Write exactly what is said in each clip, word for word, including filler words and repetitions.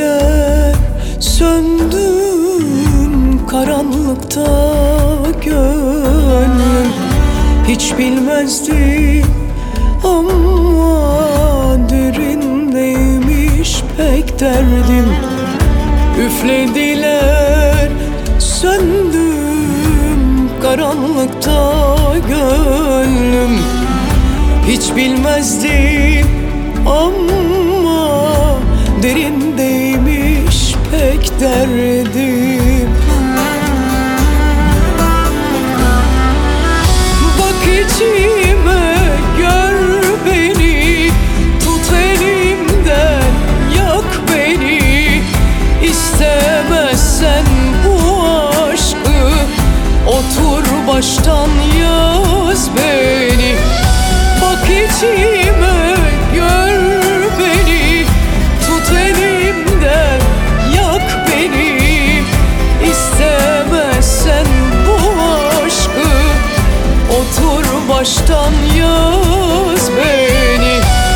diler söndüm karanlıkta gönlüm. Hiç bilmezdim ama derindeymiş pek derdim. Üflediler söndüm karanlıkta gönlüm. Hiç bilmezdim ama derindeymiş pek derdim. Bak içime, gör beni, tut elimden, yak beni. İstemezsen bu aşkı, otur baştan yaz beni. Bak içime, gör beni, tut elimden, yak beni. İstemezsen bu aşkı, otur baştan yaz beni.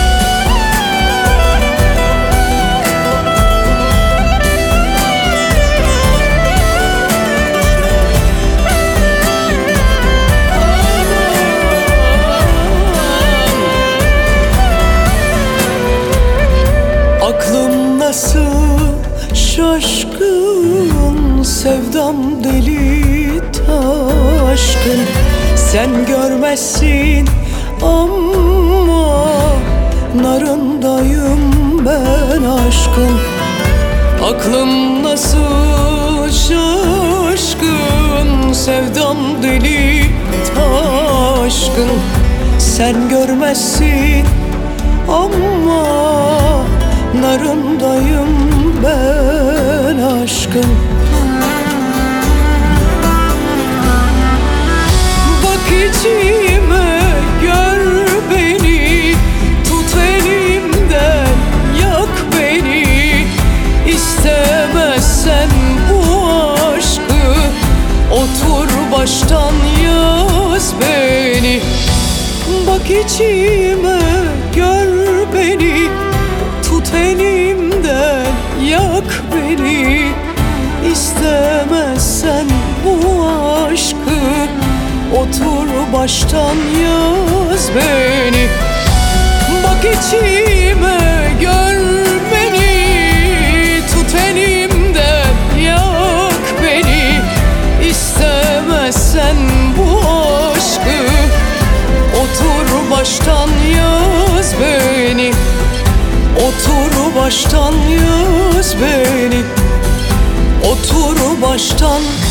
Aklım nasıl şaşkın, sevdam deli taşkın. Sen görmezsin ama narındayım ben aşkın. Aklım nasıl şaşkın, sevdam deli taşkın. Sen görmezsin ama narındayım ben aşkın. Bak içime, gör beni, tut elimden, yak beni. İstemezsen bu aşkı, otur baştan yaz beni. Bak içime, gör beni, tut elimden, yak beni. İstemezsen bu aşkı, otur baştan yaz beni. Bak içime, gör beni, tut elimden, yak beni. İstemezsen bu aşkı, otur baştan yaz beni. Otur baştan yaz beni. Otur baştan